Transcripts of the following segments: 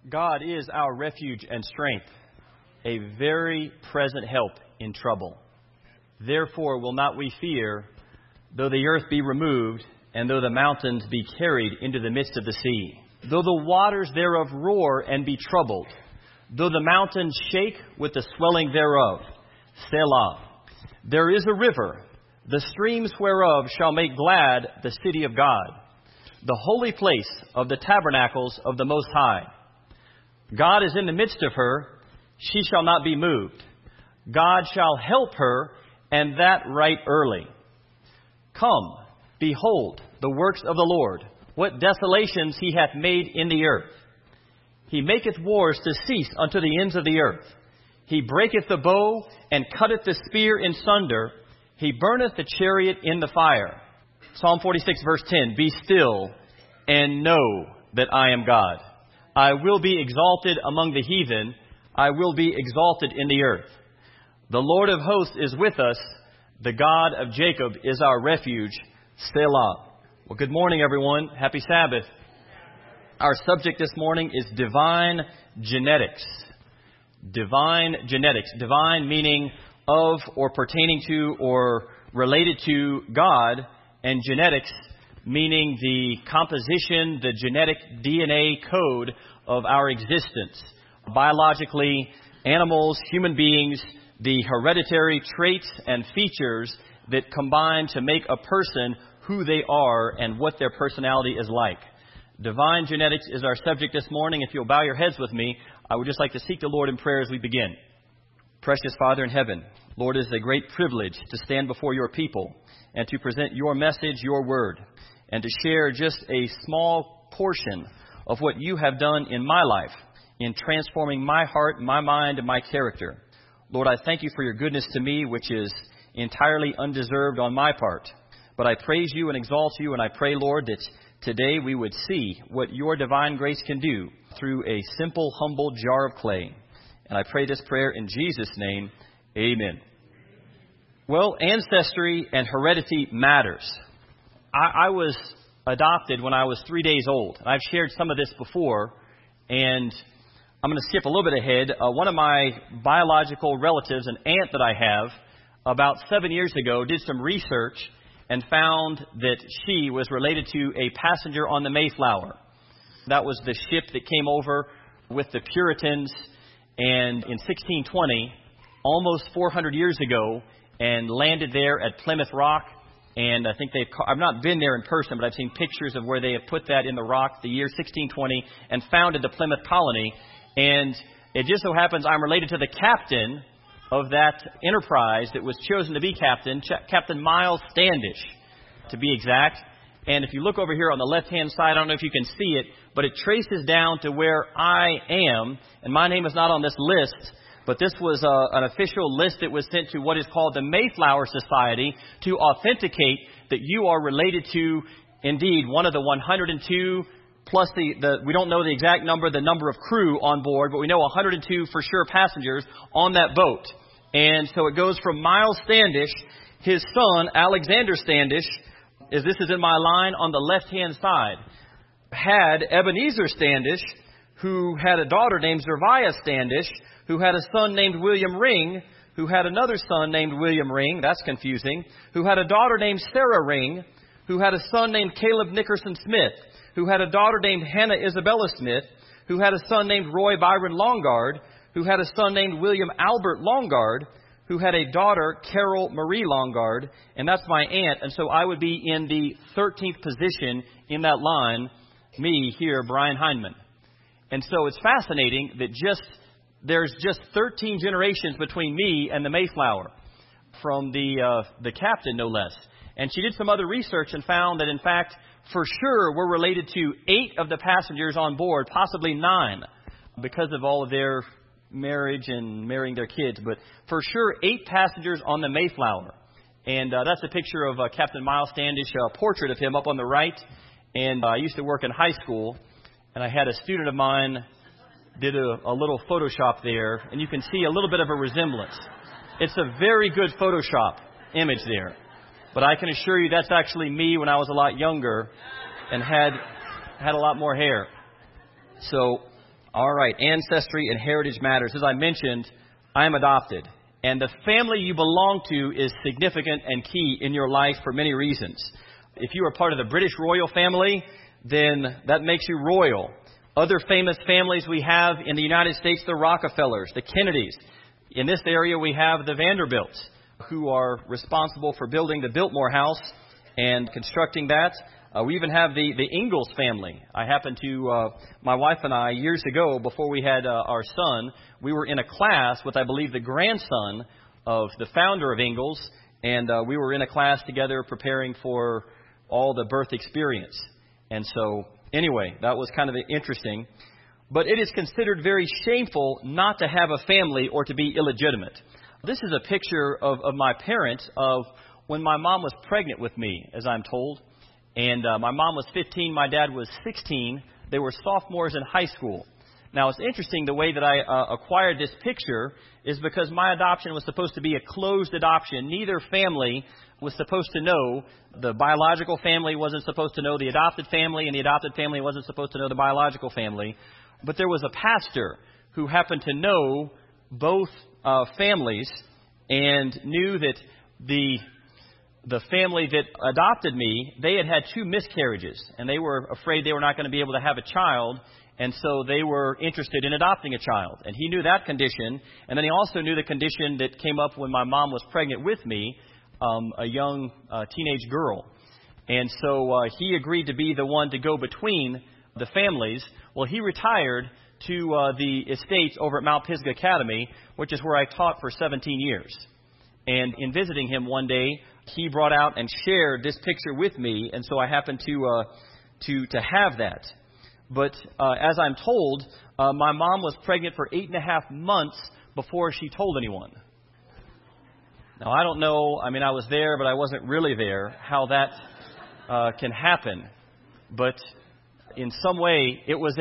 God is our refuge and strength, a very present help in trouble. Therefore will not we fear, though the earth be removed, and though the mountains be carried into the midst of the sea. Though the waters thereof roar and be troubled, though the mountains shake with the swelling thereof. Selah. There is a river, the streams whereof shall make glad the city of God, the holy place of the tabernacles of the Most High. God is in the midst of her, she shall not be moved. God shall help her, and that right early. Come, behold the works of the Lord, what desolations he hath made in the earth. He maketh wars to cease unto the ends of the earth. He breaketh the bow, and cutteth the spear in sunder. He burneth the chariot in the fire. Psalm 46, verse 10, Be still, and know that I am God. I will be exalted among the heathen. I will be exalted in the earth. The Lord of hosts is with us. The God of Jacob is our refuge. Selah. Well, good morning, everyone. Happy Sabbath. Our subject this morning is divine genetics. Divine genetics. Divine meaning of or pertaining to or related to God, and genetics meaning the composition, the genetic DNA code of our existence. Biologically, animals, human beings, the hereditary traits and features that combine to make a person who they are and what their personality is like. Divine genetics is our subject this morning. If you'll bow your heads with me, I would just like to seek the Lord in prayer as we begin. Precious Father in heaven, Lord, it is a great privilege to stand before your people and to present your message, your word, and to share just a small portion of what you have done in my life in transforming my heart, my mind, and my character. Lord, I thank you for your goodness to me, which is entirely undeserved on my part. But I praise you and exalt you, and I pray, Lord, that today we would see what your divine grace can do through a simple, humble jar of clay. And I pray this prayer in Jesus' name. Amen. Well, ancestry and heredity matters. I was adopted when I was 3 days old. I've shared some of this before, and I'm going to skip a little bit ahead. One of my biological relatives, an aunt that I have, about 7 years ago, did some research and found that she was related to a passenger on the Mayflower. That was the ship that came over with the Puritans, and in 1620, almost 400 years ago, and landed there at Plymouth Rock. And I think I've not been there in person, but I've seen pictures of where they have put that in the rock, the year 1620, and founded the Plymouth Colony. And it just so happens I'm related to the captain of that enterprise that was chosen to be captain, Captain Miles Standish, to be exact. And if you look over here on the left-hand side, I don't know if you can see it, but it traces down to where I am. And my name is not on this list, but this was an official list that was sent to what is called the Mayflower Society to authenticate that you are related to, indeed, one of the 102 plus we don't know the exact number, the number of crew on board, but we know 102 for sure passengers on that boat. And so it goes from Miles Standish, his son, Alexander Standish, as this is in my line on the left-hand side, had Ebenezer Standish, who had a daughter named Zerviah Standish, who had a son named William Ring, who had another son named William Ring, that's confusing, who had a daughter named Sarah Ring, who had a son named Caleb Nickerson Smith, who had a daughter named Hannah Isabella Smith, who had a son named Roy Byron Longard, who had a son named William Albert Longard, who had a daughter, Carol Marie Longard, and that's my aunt. And so I would be in the 13th position in that line, me here, Brian Heinman. And so it's fascinating that there's just 13 generations between me and the Mayflower, from the captain, no less. And she did some other research and found that, in fact, for sure, we're related to 8 of the passengers on board, possibly 9, because of all of their marriage and marrying their kids. But for sure, 8 passengers on the Mayflower. And that's a picture of Captain Miles Standish, a portrait of him up on the right. And I used to work in high school, and I had a student of mine did a little Photoshop there, and you can see a little bit of a resemblance. It's a very good Photoshop image there. But I can assure you that's actually me when I was a lot younger and had a lot more hair. So All right, Ancestry and Heritage Matters. As I mentioned, I am adopted. And the family you belong to is significant and key in your life for many reasons. If you are part of the British royal family, then that makes you royal. Other famous families we have in the United States, the Rockefellers, the Kennedys. In this area, we have the Vanderbilts, who are responsible for building the Biltmore House and constructing that. We even have the Ingalls family. I happened to, my wife and I, years ago, before we had our son, we were in a class with, I believe, the grandson of the founder of Ingalls, and we were in a class together preparing for all the birth experience. And so, anyway, that was kind of interesting. But it is considered very shameful not to have a family or to be illegitimate. This is a picture of my parents of when my mom was pregnant with me, as I'm told. And my mom was 15, my dad was 16. They were sophomores in high school. Now, it's interesting the way that I acquired this picture is because my adoption was supposed to be a closed adoption. Neither family was supposed to know. The biological family wasn't supposed to know the adopted family, and the adopted family wasn't supposed to know the biological family. But there was a pastor who happened to know both families and knew that the family that adopted me, they had 2 miscarriages, and they were afraid they were not going to be able to have a child, and so they were interested in adopting a child. And he knew that condition, and then he also knew the condition that came up when my mom was pregnant with me, a young teenage girl. And so he agreed to be the one to go between the families. Well, he retired to the estates over at Mount Pisgah Academy, which is where I taught for 17 years. And in visiting him one day, he brought out and shared this picture with me, and so I happened to have that. But as I'm told, my mom was pregnant for 8.5 months before she told anyone. Now, I don't know, I mean, I was there, but I wasn't really there, how that can happen. But in some way, it was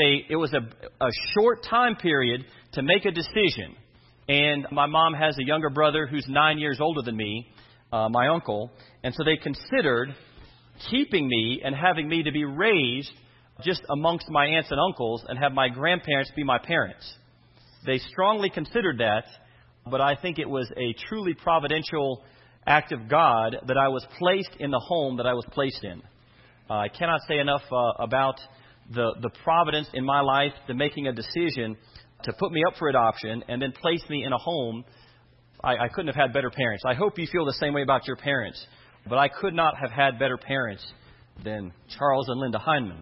a short time period to make a decision. And my mom has a younger brother who's 9 years older than me, my uncle. And so they considered keeping me and having me to be raised just amongst my aunts and uncles and have my grandparents be my parents. They strongly considered that, but I think it was a truly providential act of God that I was placed in the home that I was placed in. I cannot say enough about the providence in my life, the making a decision to put me up for adoption and then place me in a home. I couldn't have had better parents. I hope you feel the same way about your parents, but I could not have had better parents than Charles and Linda Heinemann.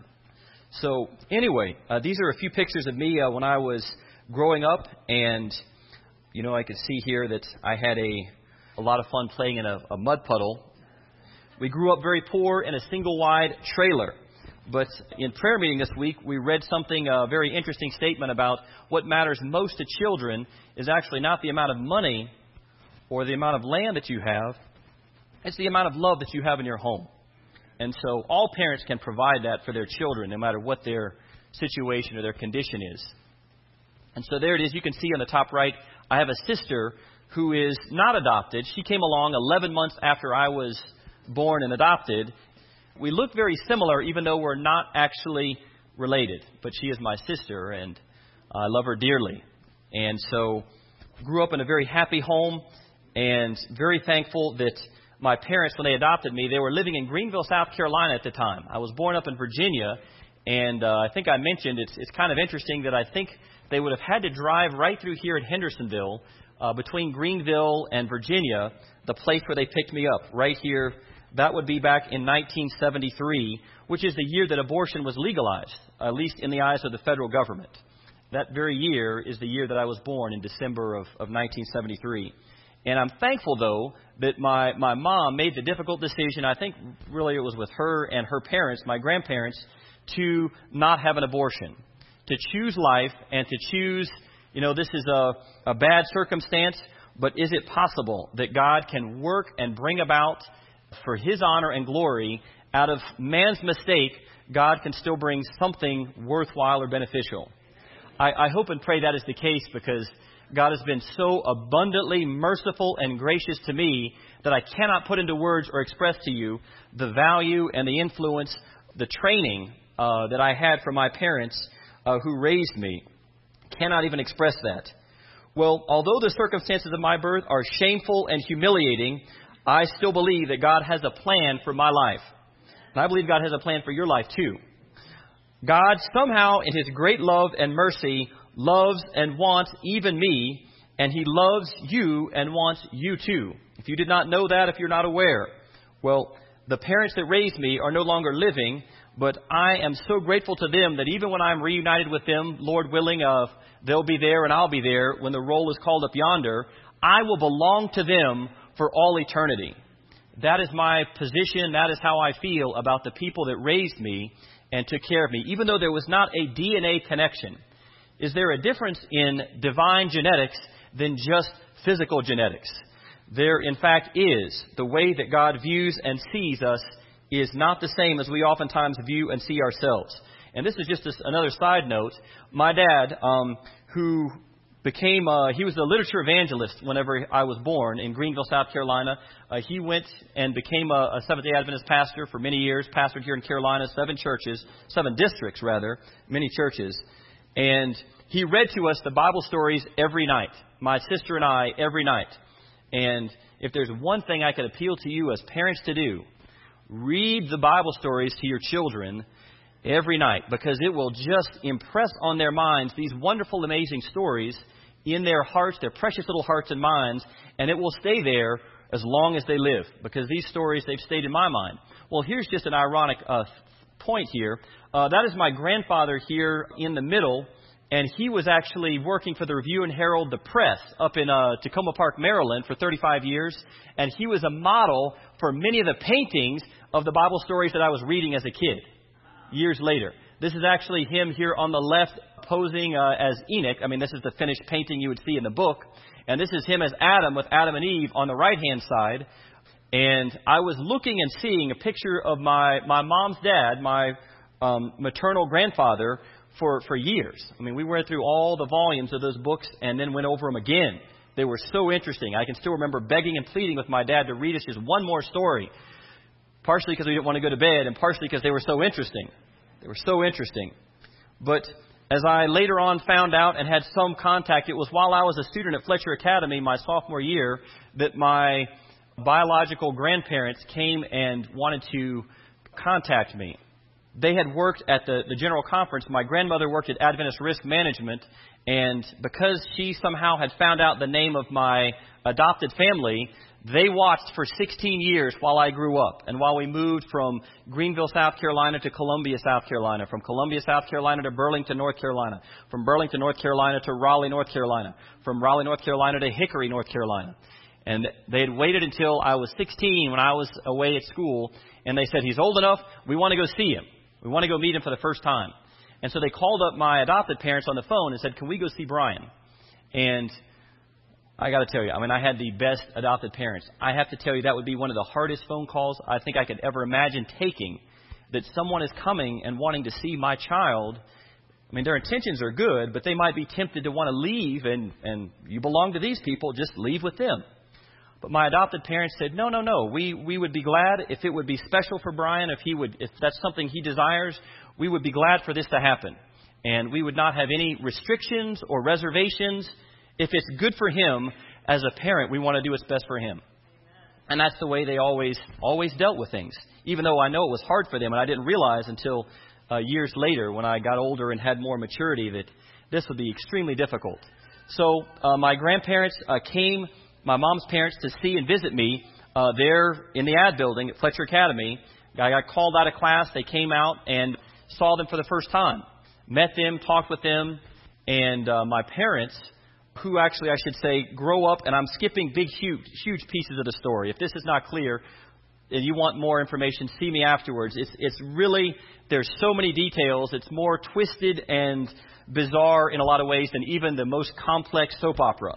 So anyway, these are a few pictures of me when I was growing up, and you know, I could see here that I had a lot of fun playing in a mud puddle. We grew up very poor in a single-wide trailer. But in prayer meeting this week, we read something, a very interesting statement about what matters most to children is actually not the amount of money or the amount of land that you have. It's the amount of love that you have in your home. And so all parents can provide that for their children, no matter what their situation or their condition is. And so there it is. You can see on the top right, I have a sister who is not adopted. She came along 11 months after I was born and adopted. We look very similar, even though we're not actually related. But she is my sister, and I love her dearly. And so grew up in a very happy home and very thankful that my parents, when they adopted me, they were living in Greenville, South Carolina at the time. I was born up in Virginia, and I think I mentioned it's kind of interesting that I think they would have had to drive right through here at Hendersonville, between Greenville and Virginia, the place where they picked me up, right here. That would be back in 1973, which is the year that abortion was legalized, at least in the eyes of the federal government. That very year is the year that I was born, in December of 1973. And I'm thankful, though, that my mom made the difficult decision, I think really it was with her and her parents, my grandparents, to not have an abortion, to choose life and to choose, you know, this is a bad circumstance, but is it possible that God can work and bring about for His honor and glory, out of man's mistake, God can still bring something worthwhile or beneficial. I hope and pray that is the case, because God has been so abundantly merciful and gracious to me that I cannot put into words or express to you the value and the influence, the training that I had from my parents who raised me. cannot even express that. Well, although the circumstances of my birth are shameful and humiliating, I still believe that God has a plan for my life. And I believe God has a plan for your life too. God somehow in His great love and mercy loves and wants even me, and He loves you and wants you too. If you did not know that, if you're not aware, well, the parents that raised me are no longer living, but I am so grateful to them that even when I'm reunited with them, Lord willing, they'll be there and I'll be there when the roll is called up yonder, I will belong to them for all eternity. That is my position. That is how I feel about the people that raised me and took care of me, even though there was not a DNA connection. Is there a difference in divine genetics than just physical genetics? There, in fact, is. The way that God views and sees us is not the same as we oftentimes view and see ourselves. And this is just another side note. My dad, who became, he was the literature evangelist whenever I was born in Greenville, South Carolina. He went and became a Seventh-day Adventist pastor for many years, pastored here in Carolina, 7 districts, many churches. And he read to us the Bible stories every night, my sister and I, every night. And if there's one thing I could appeal to you as parents to do, read the Bible stories to your children every night, because it will just impress on their minds these wonderful, amazing stories in their hearts, their precious little hearts and minds, and it will stay there as long as they live, because these stories, they've stayed in my mind. Well, here's just an ironic point here. That is my grandfather here in the middle, and he was actually working for the Review and Herald, the Press, up in Tacoma Park, Maryland, for 35 years, and he was a model for many of the paintings of the Bible stories that I was reading as a kid. Years later. This is actually him here on the left posing as Enoch. I mean, this is the finished painting you would see in the book. And this is him as Adam with Adam and Eve on the right-hand side. And I was looking and seeing a picture of my mom's dad, my maternal grandfather, for years. I mean, we went through all the volumes of those books and then went over them again. They were so interesting. I can still remember begging and pleading with my dad to read us just one more story. Partially because we didn't want to go to bed, and partially because they were so interesting. They were so interesting. But as I later on found out and had some contact, it was while I was a student at Fletcher Academy my sophomore year that my biological grandparents came and wanted to contact me. They had worked at the General Conference. My grandmother worked at Adventist Risk Management, and because she somehow had found out the name of my adopted family, they watched for 16 years while I grew up and while we moved from Greenville, South Carolina to Columbia, South Carolina, from Columbia, South Carolina to Burlington, North Carolina, from Burlington, North Carolina to Raleigh, North Carolina, from Raleigh, North Carolina to Hickory, North Carolina. And they had waited until I was 16 when I was away at school, and they said, he's old enough, we want to go see him. We want to go meet him for the first time. And so they called up my adopted parents on the phone and said, can we go see Brian? And I got to tell you, I mean, I had the best adopted parents. I have to tell you, that would be one of the hardest phone calls I think I could ever imagine taking, that someone is coming and wanting to see my child. I mean, their intentions are good, but they might be tempted to want to leave, and you belong to these people, just leave with them. But my adopted parents said, no. We would be glad if it would be special for Brian, if that's something he desires, we would be glad for this to happen. And we would not have any restrictions or reservations. If it's good for him, as a parent, we want to do what's best for him. And that's the way they always dealt with things. Even though I know it was hard for them, and I didn't realize until years later when I got older and had more maturity that this would be extremely difficult. So my grandparents came, my mom's parents, to see and visit me there in the ad building at Fletcher Academy. I got called out of class. They came out and saw them for the first time. Met them, talked with them, and my parents, who actually, I should say, grow up, and I'm skipping huge pieces of the story. If this is not clear and you want more information, see me afterwards. It's really, there's so many details. It's more twisted and bizarre in a lot of ways than even the most complex soap opera.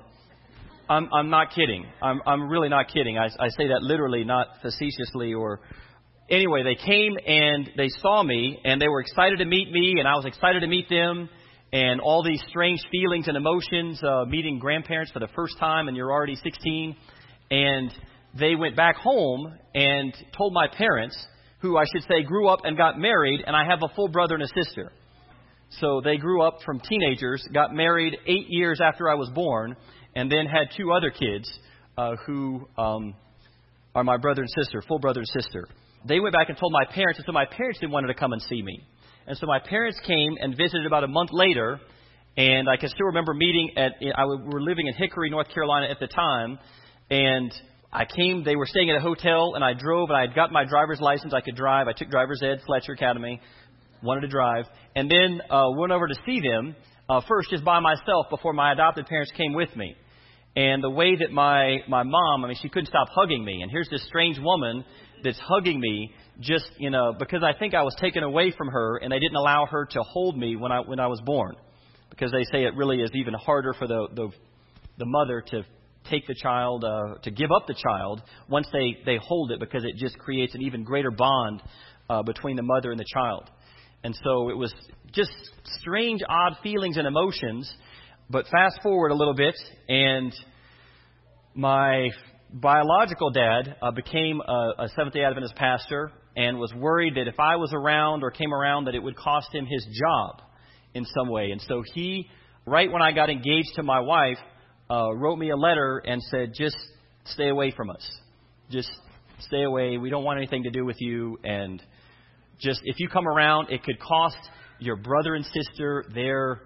I'm not kidding. I'm really not kidding. I say that literally, not facetiously or... Anyway, they came and they saw me, and they were excited to meet me, and I was excited to meet them. And all these strange feelings and emotions, meeting grandparents for the first time, and you're already 16. And they went back home and told my parents, who I should say grew up and got married, and I have a full brother and a sister. So they grew up from teenagers, got married 8 years after I was born, and then had 2 other kids who are my brother and sister, full brother and sister. They went back and told my parents, and so my parents didn't want to come and see me. And so my parents came and visited about a month later, and I can still remember meeting we were living in Hickory, North Carolina at the time, and I came, they were staying at a hotel, and I drove, and I had got my driver's license. I could drive. I took driver's ed, Fletcher Academy, wanted to drive, and then went over to see them, first just by myself before my adopted parents came with me. And the way that my mom, she couldn't stop hugging me. And here's this strange woman that's hugging me just, because I think I was taken away from her and they didn't allow her to hold me when I was born. Because they say it really is even harder for the mother to take the child, to give up the child once they hold it, because it just creates an even greater bond between the mother and the child. And so it was just strange, odd feelings and emotions. But fast forward a little bit, and my biological dad became a Seventh-day Adventist pastor and was worried that if I was around or came around that it would cost him his job in some way. And so he, right when I got engaged to my wife, wrote me a letter and said, just stay away from us. Just stay away. We don't want anything to do with you. And just if you come around, it could cost your brother and sister their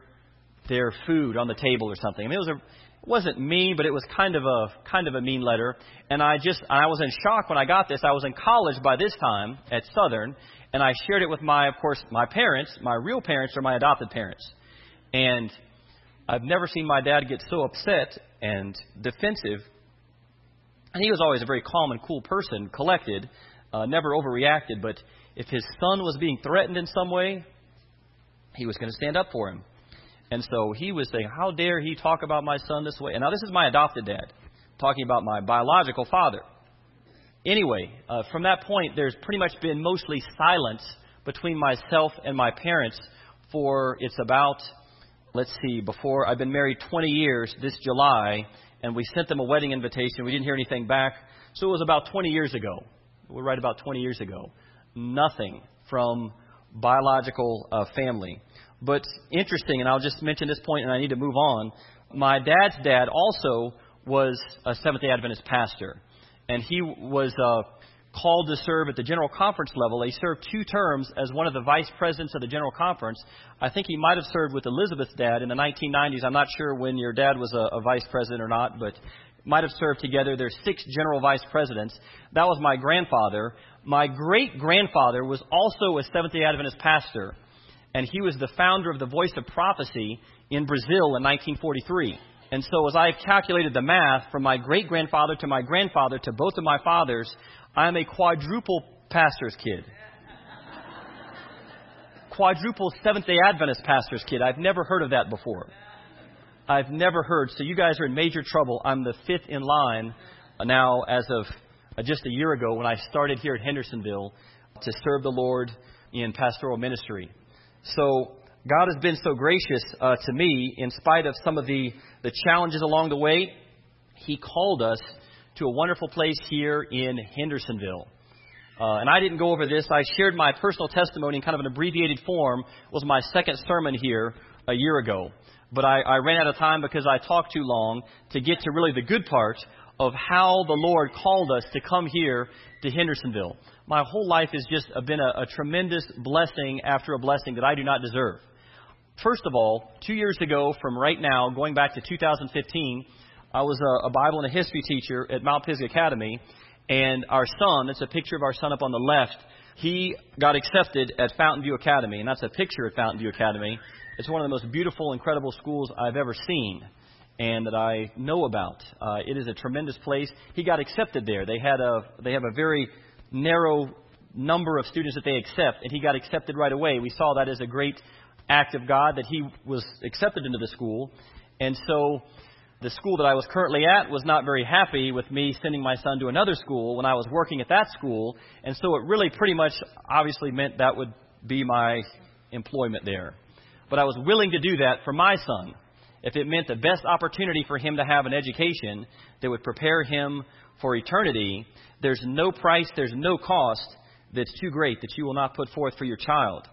food on the table or something. It wasn't mean, but it was kind of a mean letter. And I was in shock when I got this. I was in college by this time at Southern, and I shared it with my parents. My real parents are my adopted parents. And I've never seen my dad get so upset and defensive. And he was always a very calm and cool person, collected, never overreacted. But if his son was being threatened in some way, he was going to stand up for him. And so he was saying, how dare he talk about my son this way? And now this is my adopted dad talking about my biological father. Anyway, from that point, there's pretty much been mostly silence between myself and my parents it's about, before I've been married 20 years this July, and we sent them a wedding invitation. We didn't hear anything back. So it was about 20 years ago. We're right about 20 years ago. Nothing from biological family. But interesting, and I'll just mention this point and I need to move on. My dad's dad also was a Seventh-day Adventist pastor. And he was called to serve at the General Conference level. He served 2 terms as one of the vice presidents of the General Conference. I think he might have served with Elizabeth's dad in the 1990s. I'm not sure when your dad was a vice president or not, but might have served together. There's 6 general vice presidents. That was my grandfather. My great-grandfather was also a Seventh-day Adventist pastor. And he was the founder of the Voice of Prophecy in Brazil in 1943. And so as I calculated the math from my great-grandfather to my grandfather to both of my fathers, I'm a quadruple pastor's kid. Quadruple Seventh-day Adventist pastor's kid. I've never heard of that before. I've never heard. So you guys are in major trouble. I'm the 5th in line now as of just a year ago when I started here at Hendersonville to serve the Lord in pastoral ministry. So God has been so gracious to me in spite of some of the challenges along the way. He called us to a wonderful place here in Hendersonville. And I didn't go over this. I shared my personal testimony in kind of an abbreviated form. It was my second sermon here a year ago. But I ran out of time because I talked too long to get to really the good part of how the Lord called us to come here to Hendersonville. My whole life has just been a tremendous blessing after a blessing that I do not deserve. First of all, 2 years ago from right now, going back to 2015, I was a Bible and a history teacher at Mount Pisgah Academy. And our son, that's a picture of our son up on the left, he got accepted at Fountain View Academy. And that's a picture at Fountain View Academy. It's one of the most beautiful, incredible schools I've ever seen and that I know about. It is a tremendous place. He got accepted there. They have a very narrow number of students that they accept, and he got accepted right away. We saw that as a great act of God that he was accepted into the school. And so the school that I was currently at was not very happy with me sending my son to another school when I was working at that school. And so it really pretty much obviously meant that would be my employment there. But I was willing to do that for my son if it meant the best opportunity for him to have an education that would prepare him for eternity. There's no price, there's no cost that's too great that you will not put forth for your child.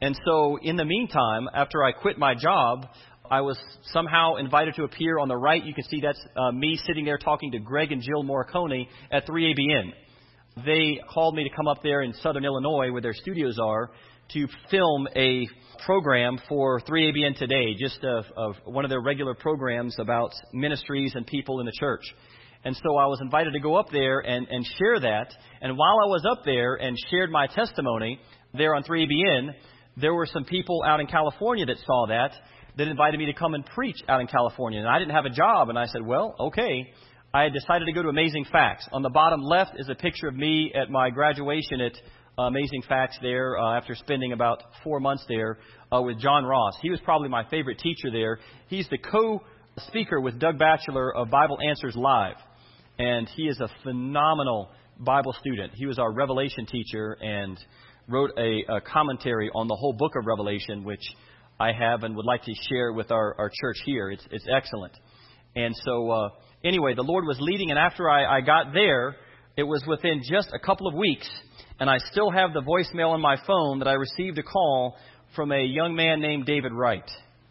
And so in the meantime, after I quit my job, I was somehow invited to appear on the right. You can see that's me sitting there talking to Greg and Jill Morricone at 3ABN. They called me to come up there in southern Illinois, where their studios are, to film a program for 3ABN Today, just of one of their regular programs about ministries and people in the church. And so I was invited to go up there and share that. And while I was up there and shared my testimony there on 3ABN, there were some people out in California that saw that invited me to come and preach out in California. And I didn't have a job, and I said, well, okay. I had decided to go to Amazing Facts. On the bottom left is a picture of me at my graduation at Amazing Facts there after spending about 4 months there with John Ross. He was probably my favorite teacher there. He's the co-speaker with Doug Batchelor of Bible Answers Live. And he is a phenomenal Bible student. He was our Revelation teacher and wrote a commentary on the whole book of Revelation, which I have and would like to share with our church here. It's excellent. And so, anyway, the Lord was leading, and after I got there, it was within just a couple of weeks, and I still have the voicemail on my phone that I received a call from a young man named David Wright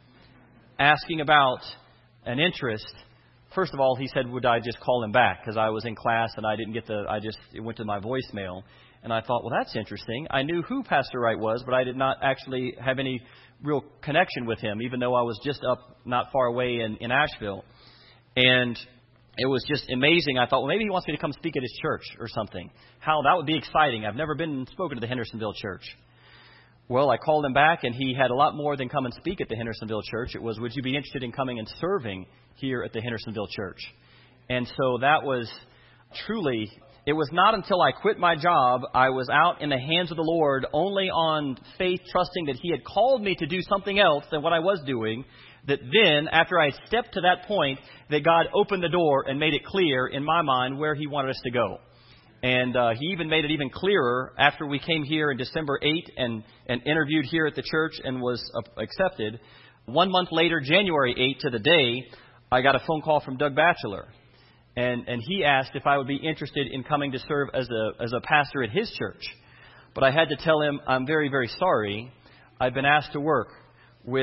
asking about an interest. First of all, he said, would I just call him back, because I was in class and I didn't get it went to my voicemail. And I thought, well, that's interesting. I knew who Pastor Wright was, but I did not actually have any real connection with him, even though I was just up not far away in Asheville. And it was just amazing. I thought, well, maybe he wants me to come speak at his church or something. How that would be exciting. I've never been spoken to the Hendersonville church. Well, I called him back, and he had a lot more than come and speak at the Hendersonville church. It was, would you be interested in coming and serving here at the Hendersonville church? And so that was truly, it was not until I quit my job, I was out in the hands of the Lord, only on faith, trusting that He had called me to do something else than what I was doing, that then, after I stepped to that point, that God opened the door and made it clear in my mind where He wanted us to go. And He even made it even clearer after we came here in December 8 and interviewed here at the church and was accepted. 1 month later, January 8 to the day, I got a phone call from Doug Batchelor. And he asked if I would be interested in coming to serve as a pastor at his church. But I had to tell him, I'm very, very sorry. I've been asked to work with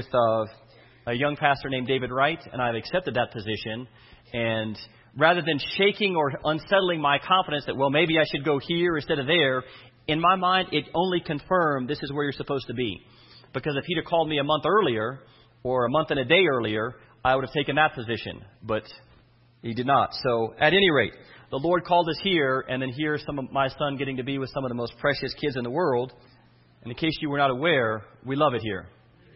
a young pastor named David Wright, and I've accepted that position. And rather than shaking or unsettling my confidence that, well, maybe I should go here instead of there, in my mind, it only confirmed this is where you're supposed to be. Because if he'd have called me a month earlier or a month and a day earlier, I would have taken that position. But He did not. So, at any rate, the Lord called us here, and then here's my son getting to be with some of the most precious kids in the world. And in case you were not aware, we love it here.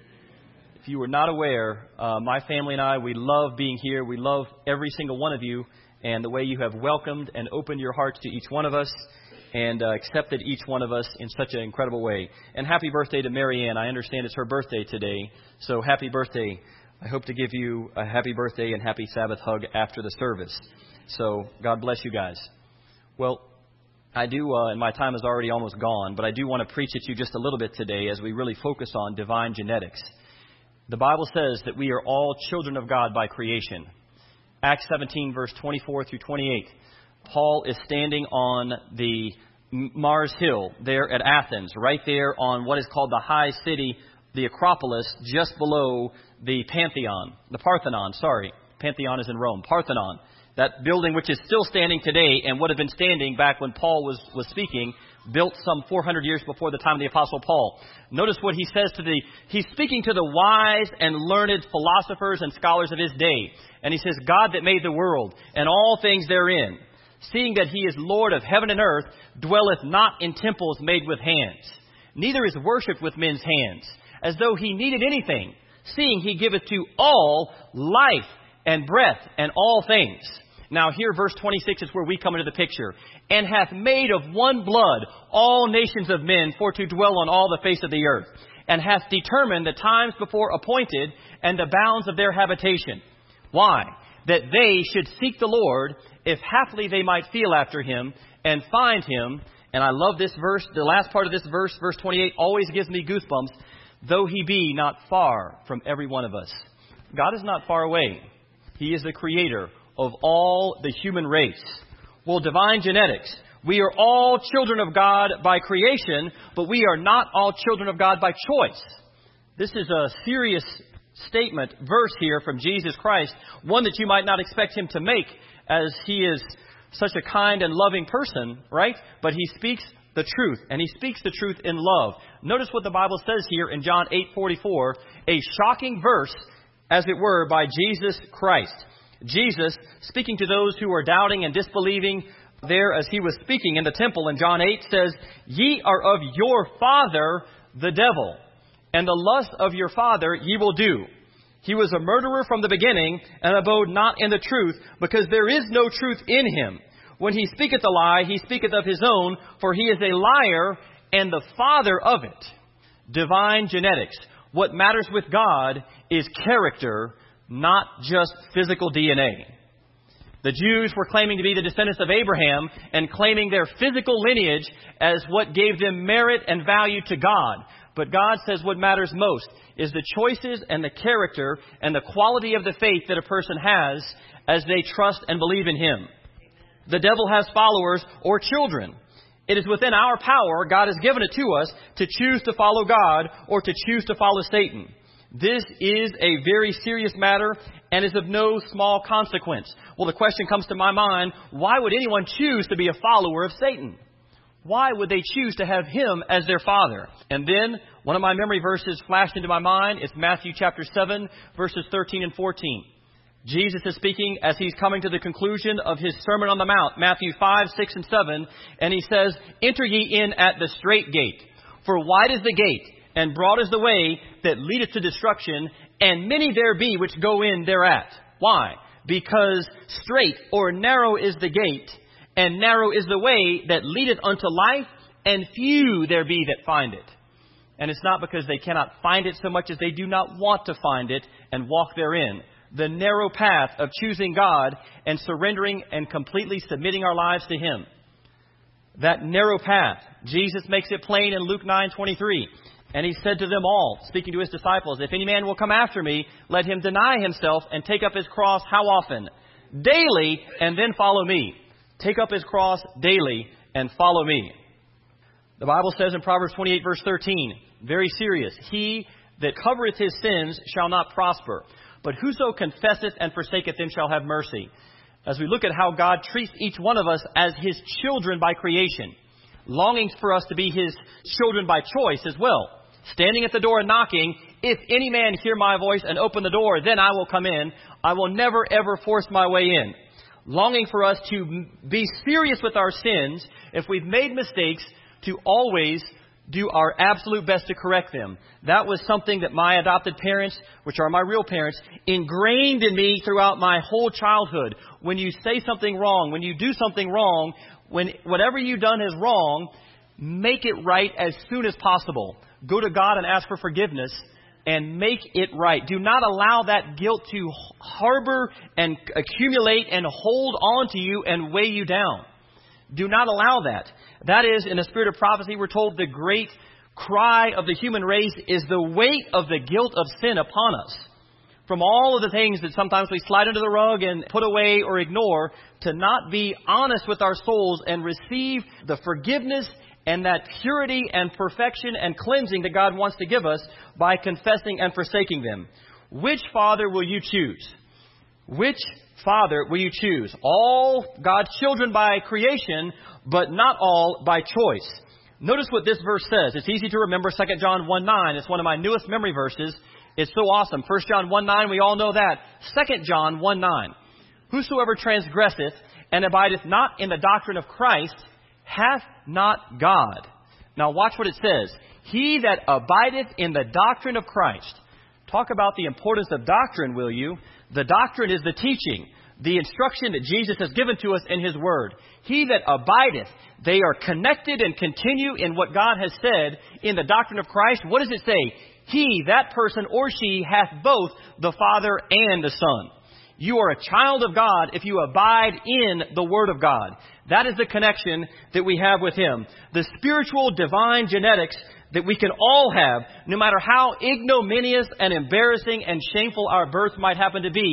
If you were not aware, my family and I, we love being here. We love every single one of you and the way you have welcomed and opened your hearts to each one of us and accepted each one of us in such an incredible way. And happy birthday to Mary Ann. I understand it's her birthday today, so happy birthday. I hope to give you a happy birthday and happy Sabbath hug after the service. So God bless you guys. Well, I do, and my time is already almost gone, but I do want to preach at you just a little bit today as we really focus on divine genetics. The Bible says that we are all children of God by creation. Acts 17, verse 24 through 28. Paul is standing on the Mars Hill there at Athens, right there on what is called the high city, the Acropolis, just below the Pantheon. Pantheon is in Rome. Parthenon. That building which is still standing today and would have been standing back when Paul was speaking, built some 400 years before the time of the Apostle Paul. Notice what he says he's speaking to the wise and learned philosophers and scholars of his day. And he says, God that made the world and all things therein, seeing that He is Lord of heaven and earth, dwelleth not in temples made with hands, neither is worshipped with men's hands, as though He needed anything, seeing He giveth to all life and breath and all things. Now here, verse 26 is where we come into the picture. And hath made of one blood all nations of men for to dwell on all the face of the earth, and hath determined the times before appointed and the bounds of their habitation. Why? That they should seek the Lord, if haply they might feel after Him and find Him. And I love this verse. The last part of this verse, verse 28, always gives me goosebumps. Though He be not far from every one of us. God is not far away. He is the creator of all the human race. Well, divine genetics. We are all children of God by creation, but we are not all children of God by choice. This is a serious statement, verse here from Jesus Christ, one that you might not expect him to make, as he is such a kind and loving person, right? But he speaks the truth, and he speaks the truth in love. Notice what the Bible says here in John 8:44, a shocking verse, as it were, by Jesus Christ. Jesus, speaking to those who are doubting and disbelieving there as he was speaking in the temple in John 8, says, "Ye are of your father, the devil, and the lust of your father ye will do. He was a murderer from the beginning, and abode not in the truth, because there is no truth in him. When he speaketh a lie, he speaketh of his own, for he is a liar and the father of it." Divine genetics. What matters with God is character, not just physical DNA. The Jews were claiming to be the descendants of Abraham and claiming their physical lineage as what gave them merit and value to God. But God says what matters most is the choices and the character and the quality of the faith that a person has as they trust and believe in him. The devil has followers or children. It is within our power, God has given it to us, to choose to follow God or to choose to follow Satan. This is a very serious matter and is of no small consequence. Well, the question comes to my mind, why would anyone choose to be a follower of Satan? Why would they choose to have him as their father? And then one of my memory verses flashed into my mind. It's Matthew chapter 7, verses 13 and 14. Jesus is speaking as he's coming to the conclusion of his Sermon on the Mount, Matthew 5, 6, and 7. And he says, "Enter ye in at the strait gate, for wide is the gate, and broad is the way that leadeth to destruction, and many there be which go in thereat." Why? Because strait or narrow is the gate, and narrow is the way that leadeth unto life, and few there be that find it. And it's not because they cannot find it so much as they do not want to find it and walk therein. The narrow path of choosing God and surrendering and completely submitting our lives to him. That narrow path, Jesus makes it plain in Luke 9:23. And he said to them all, speaking to his disciples, "If any man will come after me, let him deny himself and take up his cross." How often? Daily, and then follow me. Take up his cross daily and follow me. The Bible says in Proverbs 28, verse 13, very serious, "He that covereth his sins shall not prosper, but whoso confesseth and forsaketh them shall have mercy." As we look at how God treats each one of us as his children by creation, longing for us to be his children by choice as well. Standing at the door and knocking, "If any man hear my voice and open the door, then I will come in. I will never ever force my way in." Longing for us to be serious with our sins, if we've made mistakes, to always do our absolute best to correct them. That was something that my adopted parents, which are my real parents, ingrained in me throughout my whole childhood. When you say something wrong, when you do something wrong, when whatever you've done is wrong, make it right as soon as possible. Go to God and ask for forgiveness and make it right. Do not allow that guilt to harbor and accumulate and hold on to you and weigh you down. Do not allow that. That is, in the spirit of prophecy, we're told the great cry of the human race is the weight of the guilt of sin upon us. From all of the things that sometimes we slide under the rug and put away or ignore, to not be honest with our souls and receive the forgiveness and that purity and perfection and cleansing that God wants to give us by confessing and forsaking them. Which father will you choose? Which father will you choose? All God's children by creation, but not all by choice. Notice what this verse says. It's easy to remember. 2 John 1:9. It's one of my newest memory verses. It's so awesome. 1 John 1:9, we all know that. 2 John 1:9. "Whosoever transgresseth and abideth not in the doctrine of Christ hath not God." Now watch what it says. "He that abideth in the doctrine of Christ." Talk about the importance of doctrine, will you? The doctrine is the teaching, the instruction that Jesus has given to us in his word. "He that abideth," they are connected and continue in what God has said in the doctrine of Christ. What does it say? He, that person or she, hath both the Father and the Son. You are a child of God if you abide in the Word of God. That is the connection that we have with him. The spiritual divine genetics that we can all have, no matter how ignominious and embarrassing and shameful our birth might happen to be,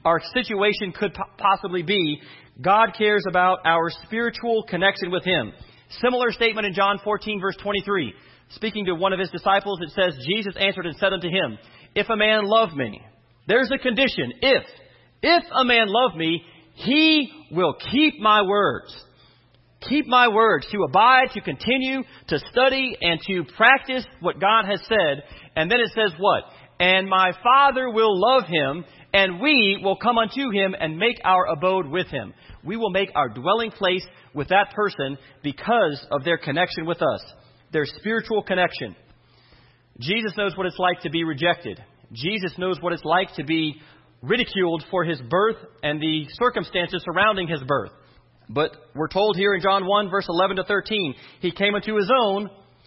our situation could possibly be, God cares about our spiritual connection with Him. Similar statement in John 14, verse 23. Speaking to one of His disciples, it says, Jesus answered and said unto him, if a man love me, there's a condition. If a man love me, he will keep my words. Keep my words, to abide, to continue, to study, and to practice what God has said. And then it says what? And my Father will love him, and we will come unto him and make our abode with him. We will make our dwelling place with that person because of their connection with us, their spiritual connection. Jesus knows what it's like to be rejected. Jesus knows what it's like to be ridiculed for His birth and the circumstances surrounding His birth. But we're told here in John 1, verse 11 to 13, He came unto His own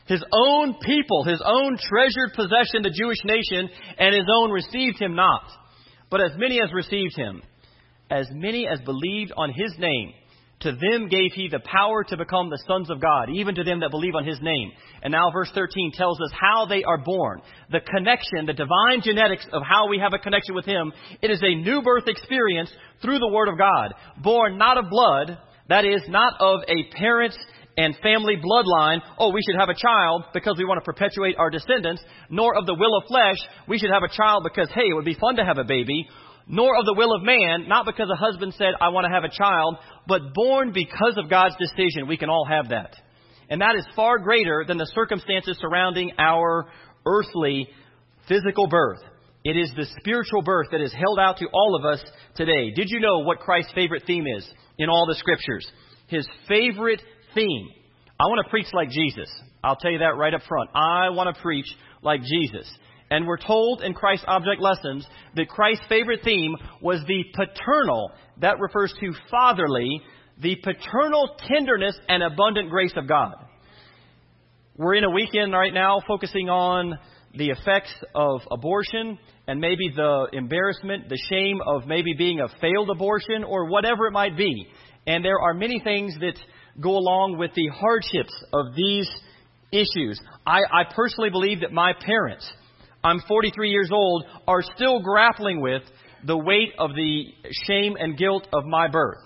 people, His own treasured possession, the Jewish nation, and His own received Him not. But as many as received Him, as many as believed on His name, to them gave He the power to become the sons of God, even to them that believe on His name. And now verse 13 tells us how they are born. The connection, the divine genetics of how we have a connection with Him. It is a new birth experience through the Word of God. Born not of blood, that is, not of a parent and family bloodline. Oh, we should have a child because we want to perpetuate our descendants. Nor of the will of flesh, we should have a child because, hey, it would be fun to have a baby. Nor of the will of man, not because a husband said, I want to have a child, but born because of God's decision. We can all have that. And that is far greater than the circumstances surrounding our earthly physical birth. It is the spiritual birth that is held out to all of us today. Did you know what Christ's favorite theme is in all the Scriptures? His favorite theme. I want to preach like Jesus. I'll tell you that right up front. I want to preach like Jesus. And we're told in Christ's Object Lessons that Christ's favorite theme was the paternal, that refers to fatherly, the paternal tenderness and abundant grace of God. We're in a weekend right now focusing on the effects of abortion and maybe the embarrassment, the shame of maybe being a failed abortion or whatever it might be. And there are many things that go along with the hardships of these issues. I personally believe that my parents, I'm 43 years old, are still grappling with the weight of the shame and guilt of my birth.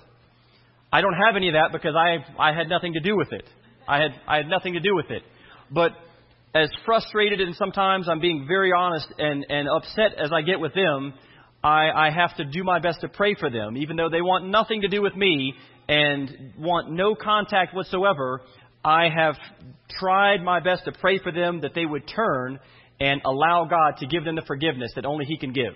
I don't have any of that because I had nothing to do with it. I had nothing to do with it. But as frustrated and sometimes I'm being very honest and upset as I get with them, I have to do my best to pray for them. Even though they want nothing to do with me and want no contact whatsoever, I have tried my best to pray for them that they would turn and allow God to give them the forgiveness that only He can give.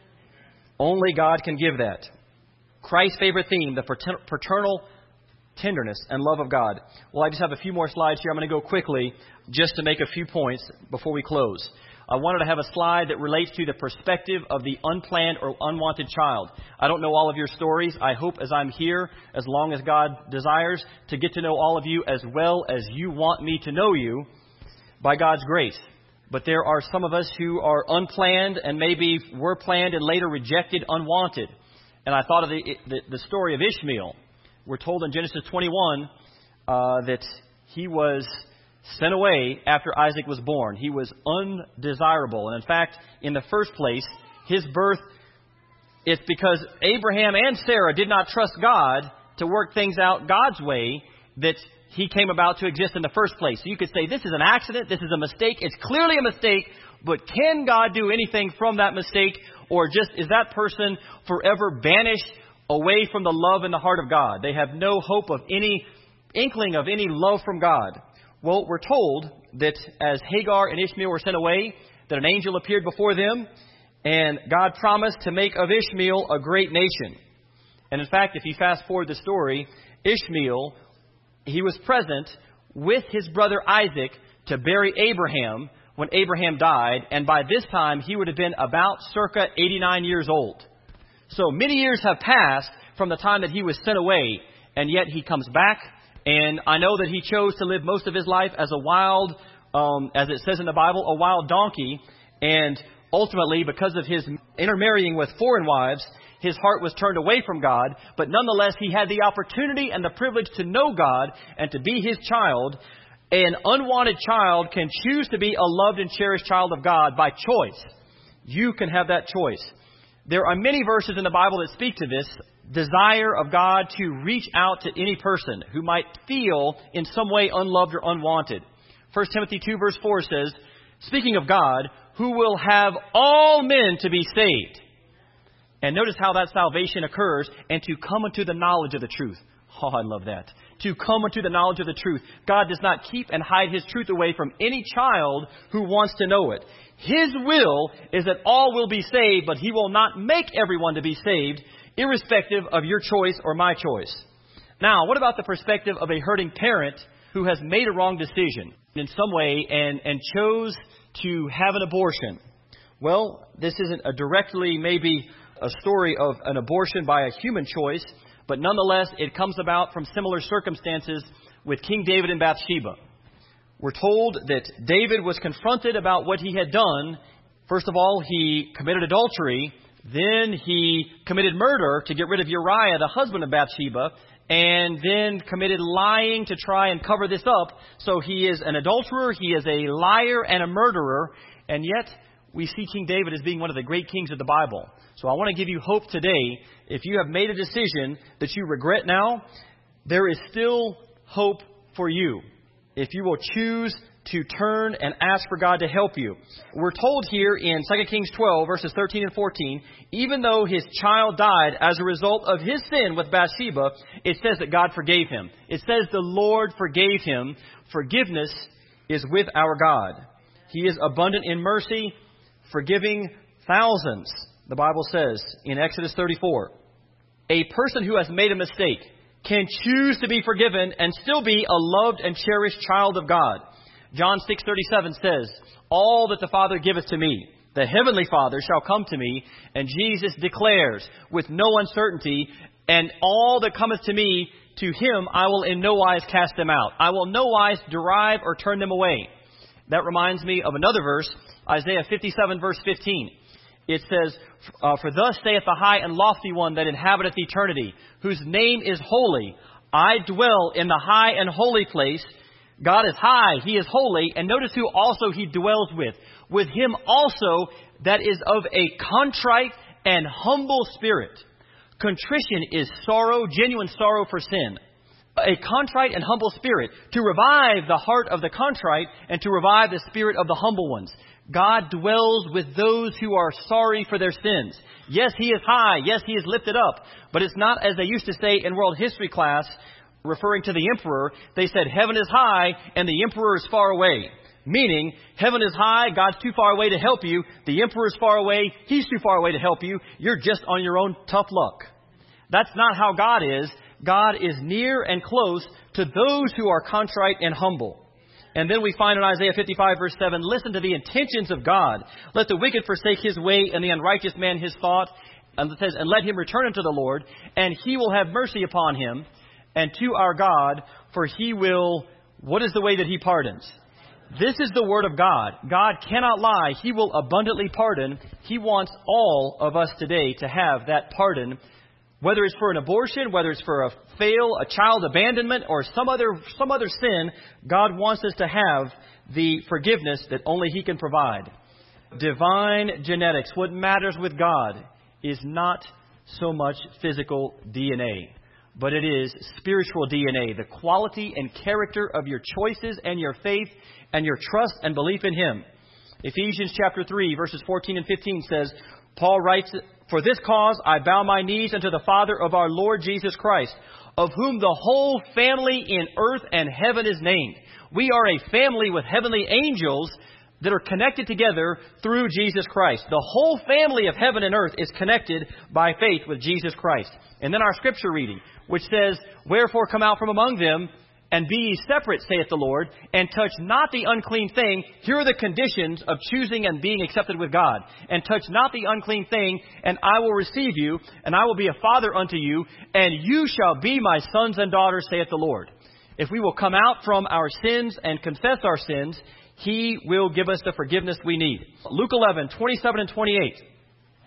Only God can give that. Christ's favorite theme, the paternal tenderness and love of God. Well, I just have a few more slides here. I'm going to go quickly just to make a few points before we close. I wanted to have a slide that relates to the perspective of the unplanned or unwanted child. I don't know all of your stories. I hope as I'm here, as long as God desires, to get to know all of you as well as you want me to know you by God's grace. But there are some of us who are unplanned and maybe were planned and later rejected, unwanted. And I thought of the story of Ishmael. We're told in Genesis 21 that he was sent away after Isaac was born. He was undesirable. And in fact, in the first place, his birth, it's because Abraham and Sarah did not trust God to work things out God's way that he came about to exist in the first place. So you could say this is an accident, this is a mistake. It's clearly a mistake, but can God do anything from that mistake? Or just is that person forever banished away from the love in the heart of God? They have no hope of any inkling of any love from God. Well, we're told that as Hagar and Ishmael were sent away, that an angel appeared before them, and God promised to make of Ishmael a great nation. And in fact, if you fast forward the story, Ishmael, he was present with his brother Isaac to bury Abraham when Abraham died, and by this time he would have been about circa 89 years old. So many years have passed from the time that he was sent away, and yet he comes back. And I know that he chose to live most of his life as a wild, as it says in the Bible, a wild donkey. And ultimately, because of his intermarrying with foreign wives, his heart was turned away from God. But nonetheless, he had the opportunity and the privilege to know God and to be His child. An unwanted child can choose to be a loved and cherished child of God by choice. You can have that choice. There are many verses in the Bible that speak to this desire of God to reach out to any person who might feel in some way unloved or unwanted. 1 Timothy 2 verse 4 says, speaking of God, who will have all men to be saved. And notice how that salvation occurs, and to come unto the knowledge of the truth. Oh, I love that. To come unto the knowledge of the truth. God does not keep and hide His truth away from any child who wants to know it. His will is that all will be saved, but He will not make everyone to be saved, irrespective of your choice or my choice. Now, what about the perspective of a hurting parent who has made a wrong decision in some way and chose to have an abortion? Well, this isn't directly maybe a story of an abortion by a human choice, but nonetheless, it comes about from similar circumstances with King David and Bathsheba. We're told that David was confronted about what he had done. First of all, he committed adultery. Then he committed murder to get rid of Uriah, the husband of Bathsheba, and then committed lying to try and cover this up. So he is an adulterer, he is a liar and a murderer, and yet we see King David as being one of the great kings of the Bible. So I want to give you hope today. If you have made a decision that you regret now, there is still hope for you if you will choose to turn and ask for God to help you. We're told here in 2 Kings 12, verses 13 and 14, even though his child died as a result of his sin with Bathsheba, it says that God forgave him. It says the Lord forgave him. Forgiveness is with our God. He is abundant in mercy, forgiving thousands. The Bible says in Exodus 34, a person who has made a mistake can choose to be forgiven and still be a loved and cherished child of God. John 6:37 says, all that the Father giveth to me, the Heavenly Father shall come to me. And Jesus declares with no uncertainty, and all that cometh to me, to him I will in no wise cast them out. I will no wise derive or turn them away. That reminds me of another verse, Isaiah 57 verse 15. It says, for thus saith the high and lofty one that inhabiteth eternity, whose name is holy. I dwell in the high and holy place. God is high, He is holy, and notice who also He dwells with. With Him also that is of a contrite and humble spirit. Contrition is sorrow, genuine sorrow for sin. A contrite and humble spirit, to revive the heart of the contrite and to revive the spirit of the humble ones. God dwells with those who are sorry for their sins. Yes, He is high. Yes, He is lifted up. But it's not as they used to say in world history class, referring to the emperor. They said heaven is high and the emperor is far away. Meaning, heaven is high, God's too far away to help you. The emperor is far away, He's too far away to help you. You're just on your own tough luck. That's not how God is. God is near and close to those who are contrite and humble. And then we find in Isaiah 55 verse 7, listen to the intentions of God. Let the wicked forsake his way and the unrighteous man his thought. And it says, and let him return unto the Lord, and He will have mercy upon him, and to our God, for He will, what is the way that He pardons? This is the word of God. God cannot lie. He will abundantly pardon. He wants all of us today to have that pardon. Whether it's for an abortion, whether it's for a child abandonment, or some other sin, God wants us to have the forgiveness that only He can provide. Divine genetics. What matters with God is not so much physical DNA, but it is spiritual DNA, the quality and character of your choices and your faith and your trust and belief in Him. Ephesians chapter 3, verses 14 and 15 says, Paul writes, for this cause I bow my knees unto the Father of our Lord Jesus Christ, of whom the whole family in earth and heaven is named. We are a family with heavenly angels that are connected together through Jesus Christ. The whole family of heaven and earth is connected by faith with Jesus Christ. And then our scripture reading, which says, wherefore come out from among them, and be ye separate, saith the Lord, and touch not the unclean thing. Here are the conditions of choosing and being accepted with God. And touch not the unclean thing, and I will receive you, and I will be a father unto you, and you shall be my sons and daughters, saith the Lord. If we will come out from our sins and confess our sins, He will give us the forgiveness we need. Luke 11, 27 and 28.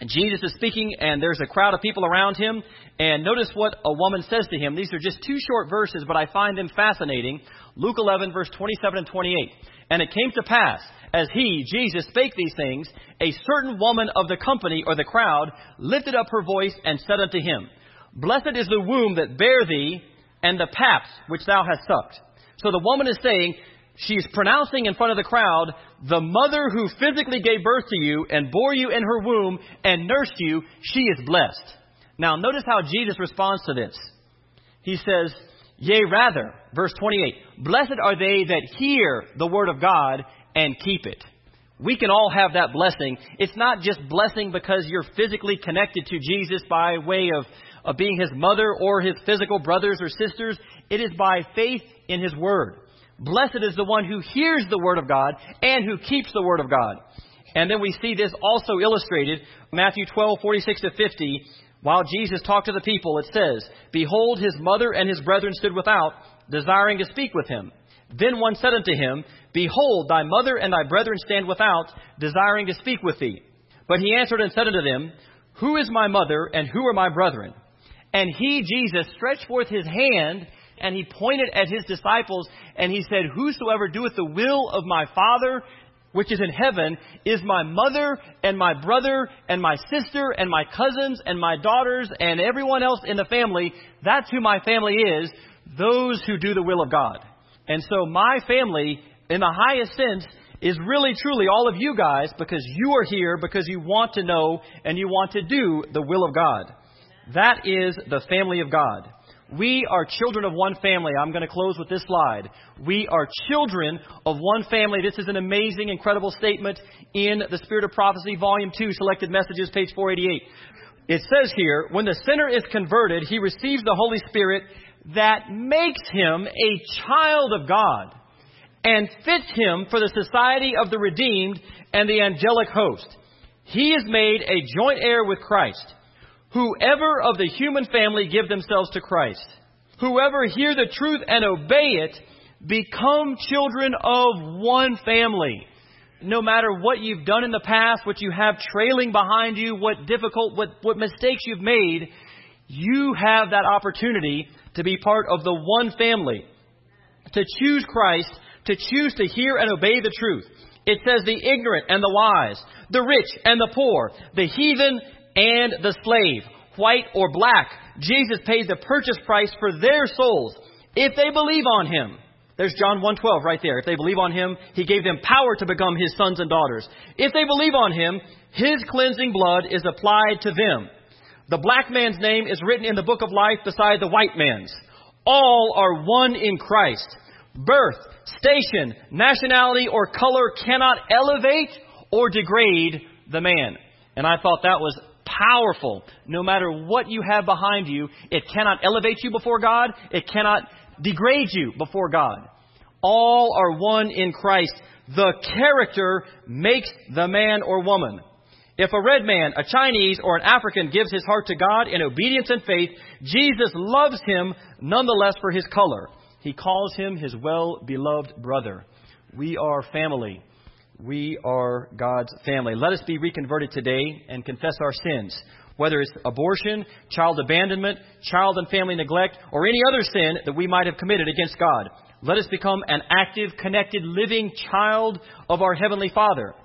Jesus is speaking, and there's a crowd of people around him. And notice what a woman says to him. These are just two short verses, but I find them fascinating. Luke 11, verse 27 and 28. And it came to pass, as he, Jesus, spake these things, a certain woman of the company or the crowd lifted up her voice and said unto him, Blessed is the womb that bare thee, and the paps which thou hast sucked. So the woman is saying, she's pronouncing in front of the crowd, the mother who physically gave birth to you and bore you in her womb and nursed you, she is blessed. Now notice how Jesus responds to this. He says, Yea, rather, verse 28, Blessed are they that hear the word of God and keep it. We can all have that blessing. It's not just blessing because you're physically connected to Jesus by way of being his mother or his physical brothers or sisters. It is by faith in his word. Blessed is the one who hears the word of God and who keeps the word of God. And then we see this also illustrated, Matthew 12, 46 to 50. While Jesus talked to the people, it says, Behold, his mother and his brethren stood without, desiring to speak with him. Then one said unto him, Behold, thy mother and thy brethren stand without, desiring to speak with thee. But he answered and said unto them, Who is my mother and who are my brethren? And he, Jesus, stretched forth his hand, and he pointed at his disciples, and he said, Whosoever doeth the will of my Father, which is in heaven, is my mother and my brother and my sister and my cousins and my daughters and everyone else in the family. That's who my family is, those who do the will of God. And so my family, in the highest sense, is really truly all of you guys, because you are here because you want to know and you want to do the will of God. That is the family of God. We are children of one family. I'm going to close with this slide. We are children of one family. This is an amazing, incredible statement in the Spirit of Prophecy, Volume 2, Selected Messages, page 488. It says here, when the sinner is converted, he receives the Holy Spirit that makes him a child of God and fits him for the society of the redeemed and the angelic host. He is made a joint heir with Christ. Whoever of the human family give themselves to Christ, whoever hear the truth and obey it, become children of one family. No matter what you've done in the past, what you have trailing behind you, what mistakes you've made, you have that opportunity to be part of the one family, to choose Christ, to choose to hear and obey the truth. It says the ignorant and the wise, the rich and the poor, the heathen and the slave, white or black. Jesus paid the purchase price for their souls if they believe on him. There's John 1:12 right there. If they believe on him, he gave them power to become his sons and daughters. If they believe on him, his cleansing blood is applied to them. The black man's name is written in the book of life beside the white man's. All are one in Christ. Birth, station, nationality, or color cannot elevate or degrade the man. And I thought that was powerful. No matter what you have behind you, it cannot elevate you before God. It cannot degrade you before God. All are one in Christ. The character makes the man or woman. If a red man, a Chinese, or an African gives his heart to God in obedience and faith, Jesus loves him nonetheless for his color. He calls him his well-beloved brother. We are family. We are God's family. Let us be reconverted today and confess our sins. Whether it's abortion, child abandonment, child and family neglect, or any other sin that we might have committed against God. Let us become an active, connected, living child of our Heavenly Father.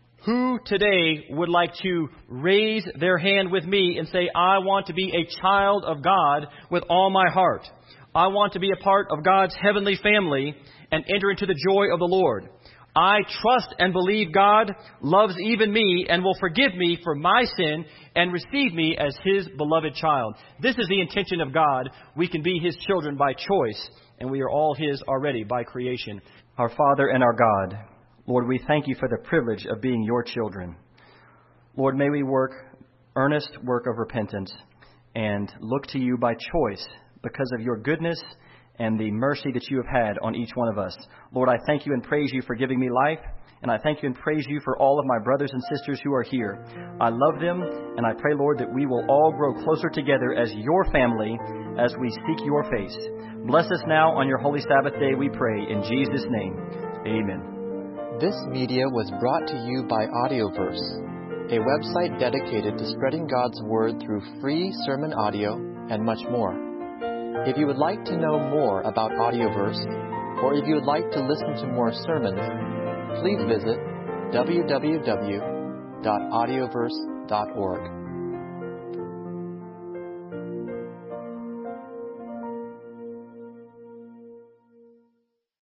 Who today would like to raise their hand with me and say, I want to be a child of God with all my heart. I want to be a part of God's heavenly family and enter into the joy of the Lord. I trust and believe God loves even me and will forgive me for my sin and receive me as His beloved child. This is the intention of God. We can be His children by choice, and we are all His already by creation. Our Father and our God, Lord, we thank You for the privilege of being Your children. Lord, may we work earnest work of repentance and look to You by choice because of Your goodness and the mercy that You have had on each one of us. Lord, I thank You and praise You for giving me life, and I thank You and praise You for all of my brothers and sisters who are here. I love them, and I pray, Lord, that we will all grow closer together as Your family as we seek Your face. Bless us now on Your holy Sabbath day, we pray, in Jesus' name. Amen. This media was brought to you by Audioverse, a website dedicated to spreading God's Word through free sermon audio and much more. If you would like to know more about Audioverse, or if you would like to listen to more sermons, please visit www.audioverse.org.